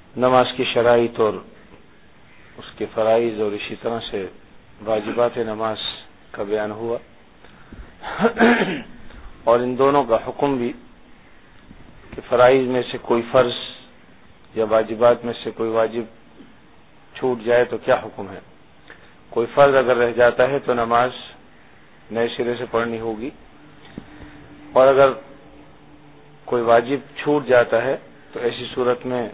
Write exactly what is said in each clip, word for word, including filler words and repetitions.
نماز کی شرائط اور اس کے فرائض اور اسی طرح سے واجبات نماز کا بیان ہوا، اور ان دونوں کا حکم بھی کہ فرائض میں سے کوئی فرض یا واجبات میں سے کوئی واجب چھوٹ جائے تو کیا حکم ہے۔ کوئی فرض اگر رہ جاتا ہے تو نماز نئے سرے سے پڑھنی ہوگی، اور اگر کوئی واجب چھوٹ جاتا ہے تو ایسی صورت میں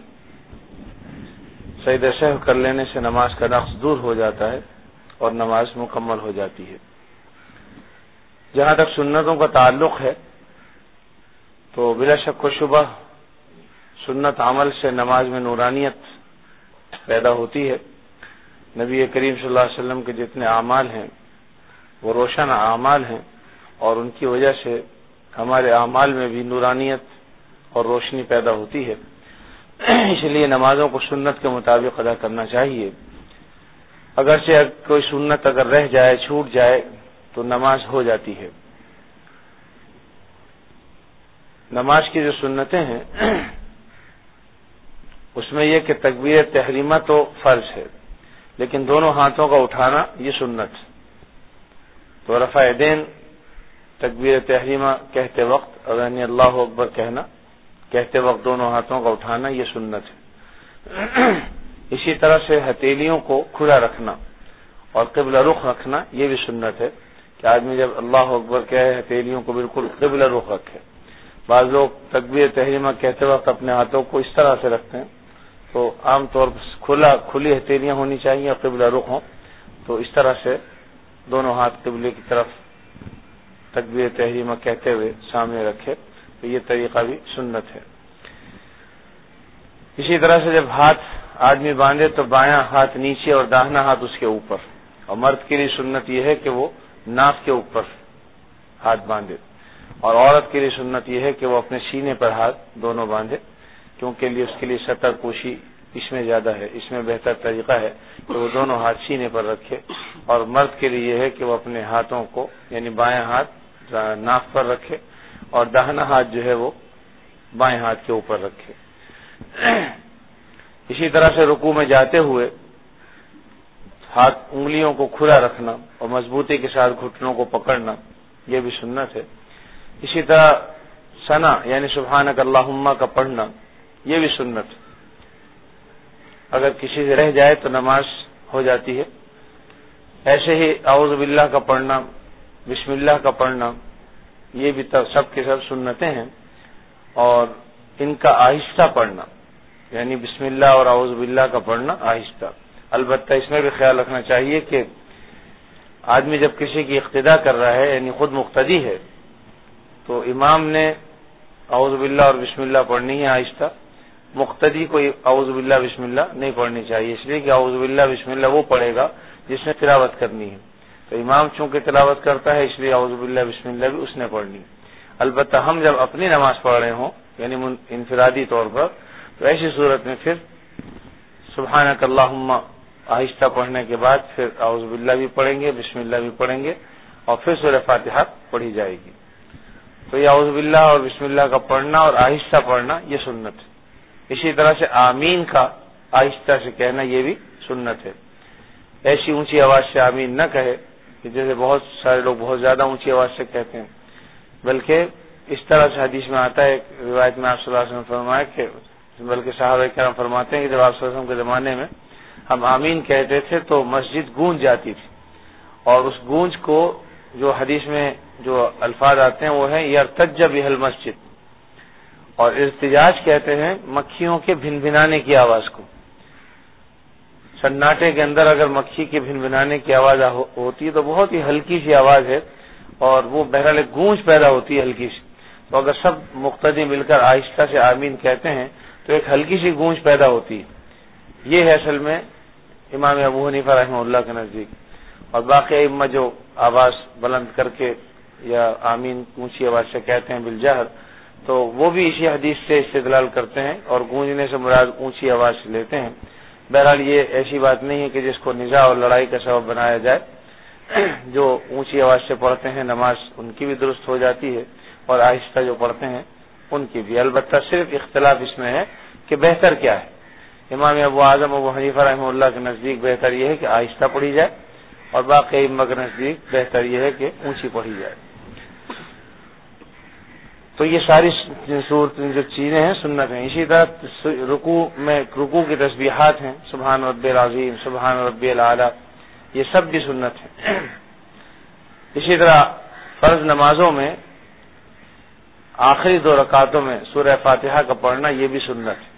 سجدہ سہو کر لینے سے نماز کا نقص دور ہو جاتا ہے اور نماز مکمل ہو جاتی ہے۔ جہاں تک سنتوں کا تعلق ہے تو بلا شک و شبہ سنت عمل سے نماز میں نورانیت پیدا ہوتی ہے۔ نبی کریم صلی اللہ علیہ وسلم کے جتنے اعمال ہیں وہ روشن اعمال ہیں، اور ان کی وجہ سے ہمارے اعمال میں بھی نورانیت اور روشنی پیدا ہوتی ہے، اس لیے نمازوں کو سنت کے مطابق ادا کرنا چاہیے۔ اگرچہ کوئی سنت اگر رہ جائے، چھوٹ جائے تو نماز ہو جاتی ہے۔ نماز کی جو سنتیں ہیں اس میں یہ کہ تکبیر تحریمہ تو فرض ہے، لیکن دونوں ہاتھوں کا اٹھانا یہ سنت، تو رفع دین تکبیر تحریمہ کہتے وقت یعنی اللہ اکبر کہنا، کہتے وقت دونوں ہاتھوں کا اٹھانا یہ سنت ہے۔ اسی طرح سے ہتھیلیوں کو کھلا رکھنا اور قبلہ رخ رکھنا یہ بھی سنت ہے کہ آدمی جب اللہ اکبر کہے ہتھیلیوں کو بالکل قبلہ رخ رکھے۔ بعض لوگ تکبیر تحریمہ کہتے وقت اپنے ہاتھوں کو اس طرح سے رکھتے ہیں، تو عام طور پر کھلا کھلی ہتھیلیاں ہونی چاہیے اور قبلہ رخ ہوں، تو اس طرح سے دونوں ہاتھ قبلے کی طرف تکبیر تحریمہ کہتے ہوئے سامنے رکھے، تو یہ طریقہ بھی سنت ہے۔ اسی طرح سے جب ہاتھ آدمی باندھے تو بایاں ہاتھ نیچے اور داہنا ہاتھ اس کے اوپر، اور مرد کے لیے سنت یہ ہے کہ وہ ناف کے اوپر ہاتھ باندھے، اور عورت کے لیے سنت یہ ہے کہ وہ اپنے سینے پر ہاتھ دونوں باندھے، کیونکہ لیے اس کے لیے سطر پوشی اس میں زیادہ ہے، اس میں بہتر طریقہ ہے کہ وہ دونوں ہاتھ سینے پر رکھے، اور مرد کے لیے یہ ہے کہ وہ اپنے ہاتھوں کو یعنی بایاں ہاتھ ناف پر رکھے اور داہنا ہاتھ جو ہے وہ بائیں ہاتھ کے اوپر رکھے۔ اسی طرح سے رکوع میں جاتے ہوئے ہاتھ انگلیوں کو کھلا رکھنا اور مضبوطی کے ساتھ گھٹنوں کو پکڑنا یہ بھی سنت ہے۔ اسی طرح ثنا یعنی سبحانک اللہم کا پڑھنا یہ بھی سنت، اگر کسی سے رہ جائے تو نماز ہو جاتی ہے۔ ایسے ہی اعوذ باللہ کا پڑھنا، بسم اللہ کا پڑھنا یہ بھی سب کے سب سنتیں ہیں، اور ان کا آہستہ پڑھنا یعنی بسم اللہ اور اعوذ باللہ کا پڑھنا آہستہ۔ البتہ اس میں بھی خیال رکھنا چاہیے کہ آدمی جب کسی کی اقتداء کر رہا ہے یعنی خود مقتدی ہے تو امام نے اعوذ باللہ اور بسم اللہ پڑھنی ہے آہستہ، مقتدی کو اعوذ باللہ بسم اللہ نہیں پڑھنی چاہیے، اس لیے کہ اعوذ باللہ بسم اللہ وہ پڑھے گا جس نے تلاوت کرنی ہے، تو امام چونکہ تلاوت کرتا ہے اس لیے اعوذ باللہ بسم اللہ بھی اس نے پڑھنی ہے۔ البتہ ہم جب اپنی نماز پڑھ رہے ہوں یعنی انفرادی طور پر تو ایسی صورت میں پھر سبحانک اللہم آہستہ پڑھنے کے بعد پھر اعوذ باللہ بھی پڑھیں گے، بسم اللہ بھی پڑھیں گے، اور پھر سورہ فاتحہ پڑھی جائے گی۔ تو یہ اعوذ باللہ اور بسم اللہ کا پڑھنا اور آہستہ پڑھنا یہ سنت ہے۔ اسی طرح سے آمین کا آہستہ سے کہنا یہ بھی سنت ہے۔ ایسی اونچی آواز سے آمین نہ کہے کہ جیسے بہت سارے لوگ بہت زیادہ اونچی آواز سے کہتے ہیں، بلکہ اس طرح سے حدیث میں آتا ہے، روایت میں آپ صلی اللہ علیہ وسلم نے فرمایا کہ بلکہ صحابہ کرام فرماتے ہیں کہ جب آپ صلی اللہ علیہ وسلم کے زمانے میں ہم آمین کہتے تھے تو مسجد گونج جاتی تھی، اور اس گونج کو جو حدیث میں جو الفاظ آتے ہیں وہ ہیں یرتج بہ المسجد، اور ارتجاج کہتے ہیں مکھیوں کے بھن بھنانے کی آواز کو۔ سناٹے کے اندر اگر مکھی کے بھن بھنانے کی آواز ہوتی ہے تو بہت ہی ہلکی سی آواز ہے، اور وہ بہرحال ایک گونج پیدا ہوتی ہے ہلکی سی، تو اگر سب مقتدی مل کر آہستہ سے آمین کہتے ہیں تو ایک ہلکی سی گونج پیدا ہوتی ہے۔ یہ ہے اصل میں امام ابو حنیفہ رحمہ اللہ کے نزدیک، اور باقی ائمہ جو آواز بلند کر کے یا آمین اونچی آواز سے کہتے ہیں بالجہر، تو وہ بھی اسی حدیث سے استدلال کرتے ہیں اور گونجنے سے مراد اونچی آواز سے لیتے ہیں۔ بہرحال یہ ایسی بات نہیں ہے کہ جس کو نزاع اور لڑائی کا سبب بنایا جائے، جو اونچی آواز سے پڑھتے ہیں نماز ان کی بھی درست ہو جاتی ہے، اور آہستہ جو پڑھتے ہیں ان کی بھی۔ البتہ صرف اختلاف اس میں ہے کہ بہتر کیا ہے، امام ابو اعظم ابو حنیفہ رحمہ اللہ کے نزدیک بہتر یہ ہے کہ آہستہ پڑھی جائے، اور باقی ائمہ کے نزدیک بہتر یہ ہے کہ اونچی پڑھی جائے۔ تو یہ ساری صورت جو چیزیں ہیں سنت ہیں۔ اسی طرح رکوع میں رکوع کی تسبیحات ہیں، سبحان ربی العظیم، سبحان ربی الاعلی، یہ سب بھی سنت ہیں۔ اسی طرح فرض نمازوں میں آخری دو رکعتوں میں سورہ فاتحہ کا پڑھنا یہ بھی سنت ہے۔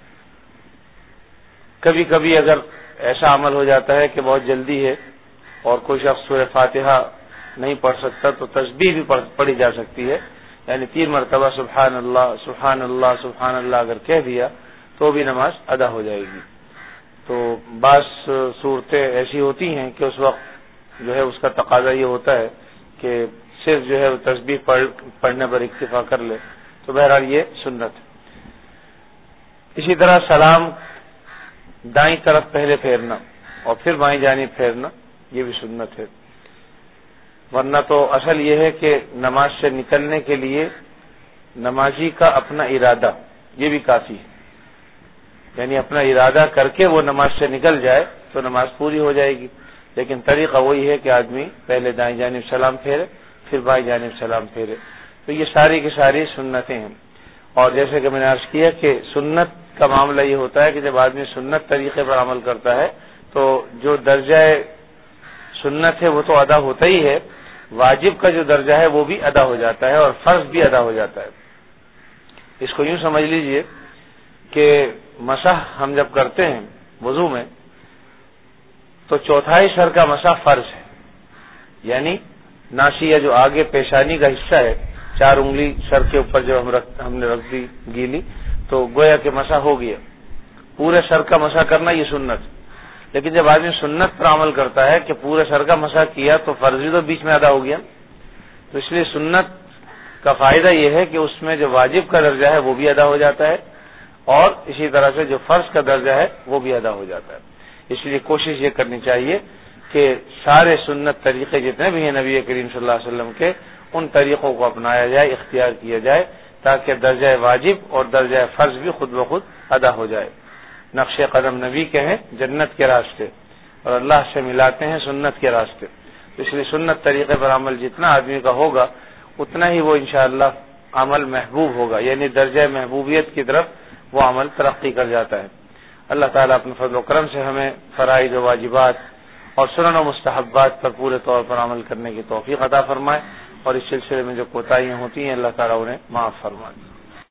کبھی کبھی اگر ایسا عمل ہو جاتا ہے کہ بہت جلدی ہے اور کوئی شخص سورہ فاتحہ نہیں پڑھ سکتا تو تسبیح بھی پڑھی جا سکتی ہے، یعنی تین مرتبہ سبحان اللہ سبحان اللہ سبحان اللہ اگر کہہ دیا تو بھی نماز ادا ہو جائے گی۔ تو بعض صورتیں ایسی ہوتی ہیں کہ اس وقت جو ہے اس کا تقاضا یہ ہوتا ہے کہ صرف جو ہے وہ تسبیح پڑھنے پر اکتفا کر لے، تو بہرحال یہ سنت ہے۔ اسی طرح سلام دائیں طرف پہلے پھیرنا اور پھر بائیں جانب پھیرنا یہ بھی سنت ہے، ورنہ تو اصل یہ ہے کہ نماز سے نکلنے کے لیے نمازی کا اپنا ارادہ یہ بھی کافی ہے، یعنی اپنا ارادہ کر کے وہ نماز سے نکل جائے تو نماز پوری ہو جائے گی، لیکن طریقہ وہی ہے کہ آدمی پہلے دائیں جانب سلام پھیرے پھر بائیں جانب سلام پھیرے۔ تو یہ ساری کی ساری سنتیں ہیں، اور جیسے کہ میں نے عرض کیا کہ سنت کا معاملہ یہ ہوتا ہے کہ جب آدمی سنت طریقے پر عمل کرتا ہے تو جو درجہ سنت ہے وہ تو ادا ہوتا ہی ہے، واجب کا جو درجہ ہے وہ بھی ادا ہو جاتا ہے اور فرض بھی ادا ہو جاتا ہے۔ اس کو یوں سمجھ لیجئے کہ مسح ہم جب کرتے ہیں وضو میں تو چوتھائی سر کا مسح فرض ہے، یعنی ناصیہ جو آگے پیشانی کا حصہ ہے، چار انگلی سر کے اوپر جو ہم رکھ ہم نے رکھ دی گیلی تو گویا کہ مسح ہو گیا، پورے سر کا مسح کرنا یہ سنت ہے۔ لیکن جب آدمی سنت پر عمل کرتا ہے کہ پورے سر کا مسح کیا تو فرضی تو بیچ میں ادا ہو گیا، تو اس لیے سنت کا فائدہ یہ ہے کہ اس میں جو واجب کا درجہ ہے وہ بھی ادا ہو جاتا ہے اور اسی طرح سے جو فرض کا درجہ ہے وہ بھی ادا ہو جاتا ہے۔ اس لیے کوشش یہ کرنی چاہیے کہ سارے سنت طریقے جتنے بھی ہیں نبی کریم صلی اللہ علیہ وسلم کے ان طریقوں کو اپنایا جائے، اختیار کیا جائے، تاکہ درجہ واجب اور درجہ فرض بھی خود بخود ادا ہو جائے۔ نقش قدم نبی کے ہیں جنت کے راستے اور اللہ سے ملاتے ہیں سنت کے راستے، اس لیے سنت طریقے پر عمل جتنا آدمی کا ہوگا اتنا ہی وہ انشاءاللہ عمل محبوب ہوگا، یعنی درجہ محبوبیت کی طرف وہ عمل ترقی کر جاتا ہے۔ اللہ تعالیٰ اپنے فضل و کرم سے ہمیں فرائض و واجبات اور سنن و مستحبات پر پورے طور پر عمل کرنے کی توفیق عطا فرمائے، اور اس سلسلے میں جو کوتاہیاں ہوتی ہیں اللہ تعالیٰ انہیں معاف فرمائے۔